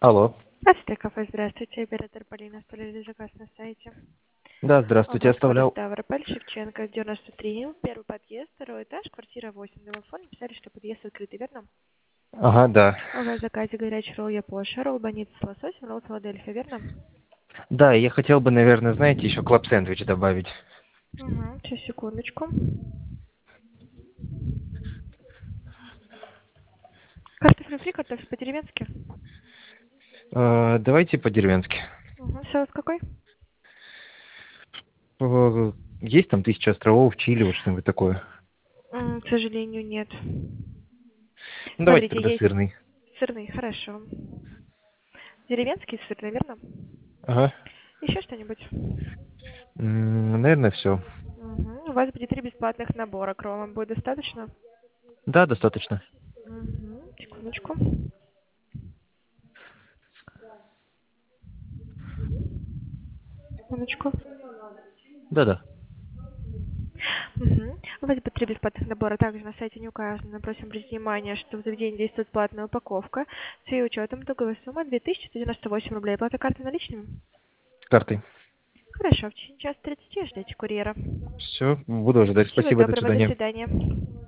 Алло. Здравствуйте, кафе, здравствуйте. Оператор Полина, оставляли заказ на сайте. Да, У здравствуйте, вас город оставлял. Ставрополь, Шевченко, 93, первый подъезд, второй этаж, квартира 8. Домофон написали, что подъезд открытый, верно? Ага, да. У вас в заказе горячий ролл япоша, ролл баница с лососем, ролл Филадельфия, верно? Да, я хотел бы, наверное, знаете, еще клаб-сэндвич добавить. Угу, сейчас, секундочку. Картофель фри, картофель по-деревенски. Давайте по-деревенски. Угу, соус какой? Есть там 1000 островов, Чили, вот что-нибудь такое. К сожалению, нет. Ну, давайте Смотрите, тогда есть сырный. сырный, хорошо. Деревенский сырный, верно? Ага. Еще что-нибудь? Наверное, все. Угу. У вас будет 3 бесплатных набора. Крома будет достаточно? Да, достаточно. Угу. Секундочку. Секундочку. Да-да. Угу. У вас будет 3 бесплатных набора. Также на сайте не указано. Но просим обратить внимание, что в заведении действует платная упаковка. С ее учетом итоговая сумма 2198 рублей. Плата карты наличными? С картой. Хорошо. В течение часа 30 ждите курьера. Все, буду ожидать. Всего Спасибо, до доброго. До свидания. свидания.